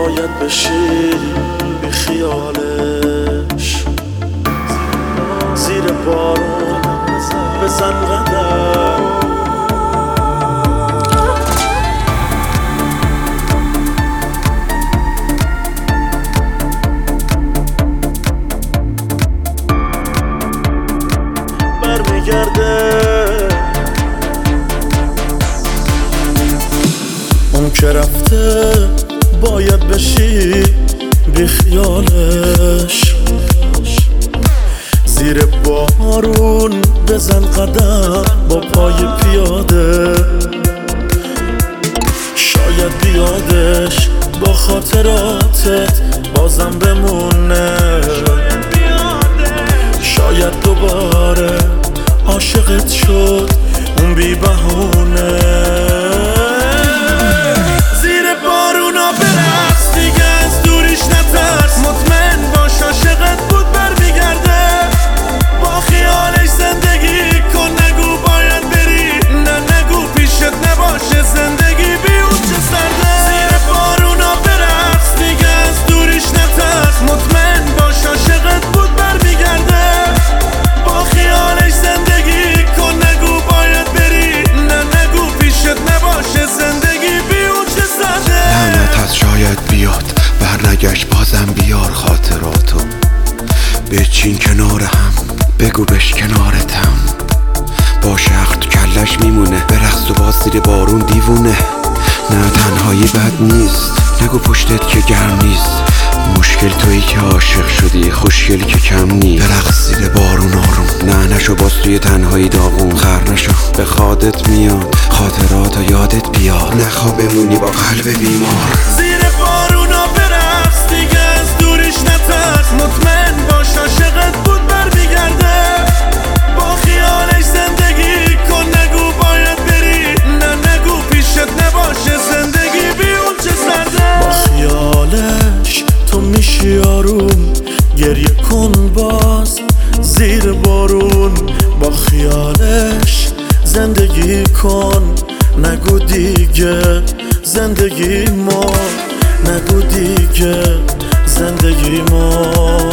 باید بشی بی خیالش، زیر بارون بزن قدم. برمیگرده اون که رفته باید بشی بی خیالش، زیر بارون بزن قدم با پای پیاده. شاید بیادش با خاطراتت بازم بمونه، شاید دوباره عاشقت شد اون بی بهونه. زیر بارونا برقص دیگه، از دوریش نترس، مطمئن باش عاشقت بود برمیگرده. با خیالش زندگی کن، نگو باید بری، نه نگو پیشت نباشه زندگی بی اون چه سرده. زیر بارونا برقص دیگه، از دوریش نترس، مطمئن باش عاشقت بود برمیگرده. با خیالش زندگی کن، نگو باید بری، نه نگو پیشت نباشه زندگی بی اون چه سرده. لعنت از شاید بیاد برنگشت، بازم بیار خاطراتو بچین کنار هم، بگو بش کنارتم. با شخص تو کلش میمونه، برقص و باز زیر بارون دیوونه. نه تنهایی بد نیست، نگو پشتت که گرم نیست. مشکل تویی که عاشق شدی، خوشگلی که کم نیست. برقص زیر بارون آروم، نه نشو باز توی تنهایی داغون. خر نشو به خودت میاد، خاطراتو یادت بیاد، نخوا بمونی با قلب بیمار. زیر بارونا برقص دیگه، از دوریش نترس، مطمئن باش عاشقت بود برمیگرده. با خیالش زندگی کن، نگو باید بری، نه نگو پیشت نباشه زندگی بی اون چه سرده. با خیالش تو میشی آروم، گریه کن باز زیر بارون. با خیالش زندگی کن، نگو دیگه زندگی ما، نگو دیگه زندگی ما.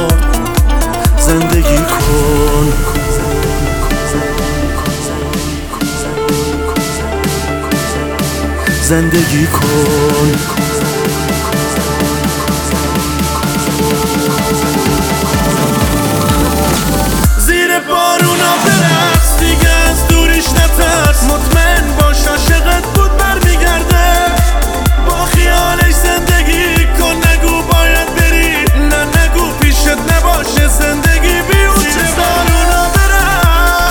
زندگی کن، زندگی کن. زیر بارونا برقص دیگه، از دوریش نترس، مطمئن باش عاشقت بود برمیگرده. با خیالش زندگی کن، نگو باید بری، نه نگو پیشت نباشه زندگی بی اون چه بارونا برقص.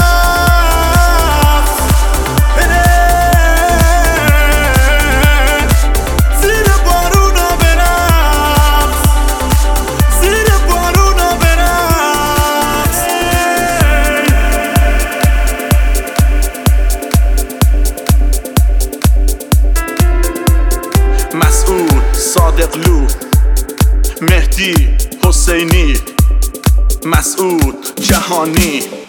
زیر بارونا برقص، زیر بارونا برقص. مسعود صادقلو، مهدی حسینی، مسعود جهانی.